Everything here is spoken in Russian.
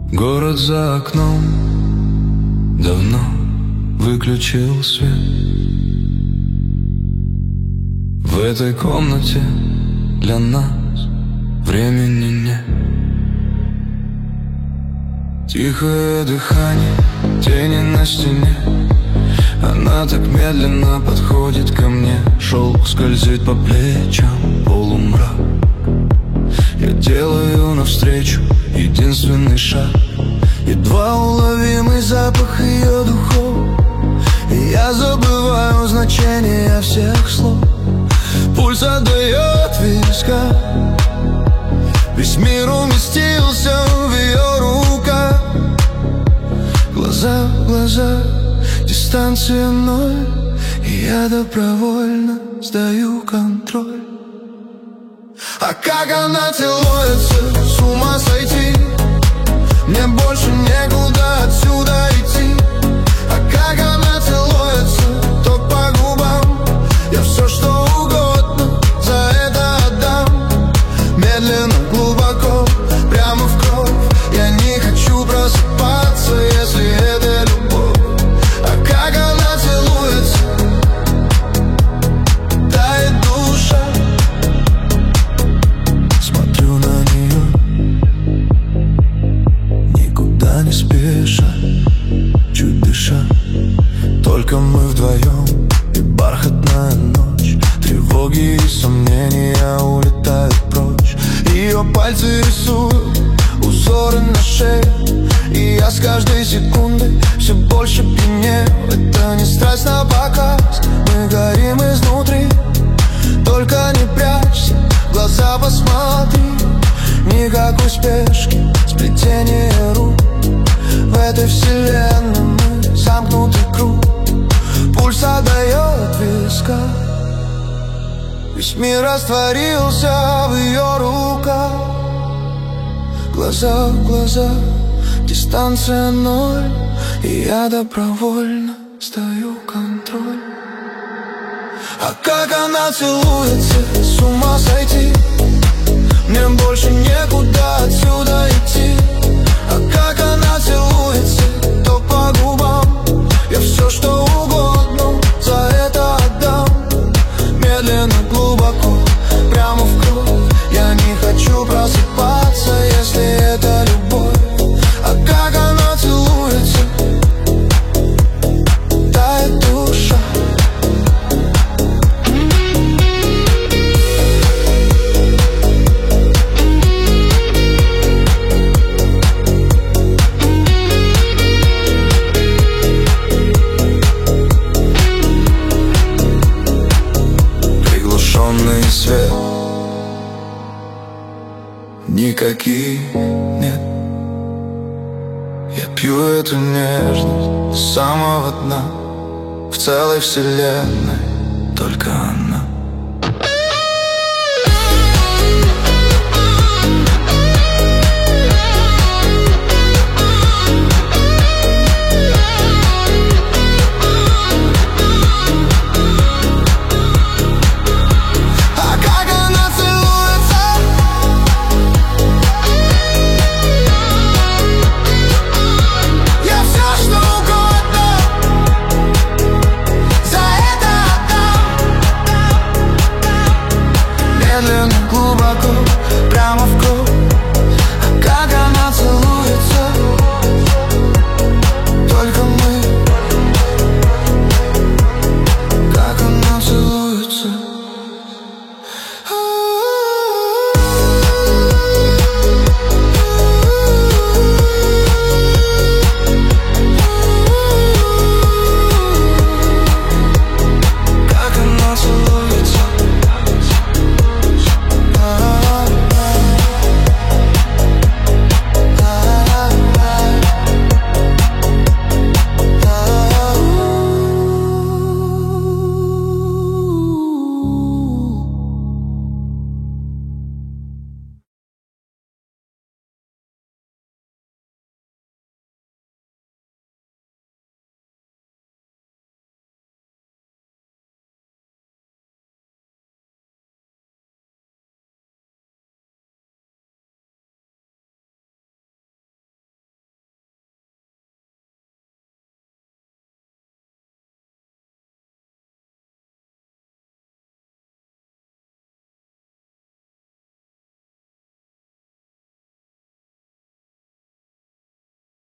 Город за окном давно выключил свет. В этой комнате для нас времени нет. Тихое дыхание, тени на стене. Она так медленно подходит ко мне. Шелк скользит по плечам, полумрак. Я делаю навстречу единственный шаг. Едва уловимый запах ее духов, и я забываю значение всех слов. Пульс отдает виска. Весь мир уместился в ее руках. Глаза в глаза, дистанция ноль, и я добровольно сдаю контроль. А как она целуется, с ума сойти. Мне больше некуда отсюда идти. А как она целуется, то по губам. Я все что угодно за это отдам. Медленно, глубоко, прямо в кровь. Я не хочу просыпаться, если это любовь. А как она целуется, тает душа. Смотрю на нее, никуда не спеша, чуть дыша. Только мы вдвоем и бархатная ночь. Тревоги и сомнения улетают прочь. Ее пальцы рисуют узоры на шее, и я с каждой секундой все больше пьянею. Это не страсть на показ, мы горим изнутри. Только не прячься, в глаза посмотри. Никакой спешки, сплетение рук. В этой вселенной мы замкнутый круг. Пульс отдает виска. Весь мир растворился в ее руках. Глаза в глаза, дистанция ноль, и я добровольно сдаю контроль. А как она целуется, с ума сойти. Мне больше некуда отсюда идти. А как она целуется, то по губам. Я все что угодно за это отдам. Медленно, глубоко, прямо в кровь. Я не хочу просыпаться, если это любовь. А как она целуется, тает душа. Приглушенный свет, никаких нет. Я пью эту нежность до самого дна. В целой вселенной только она. Глубоко, прямо в кровь.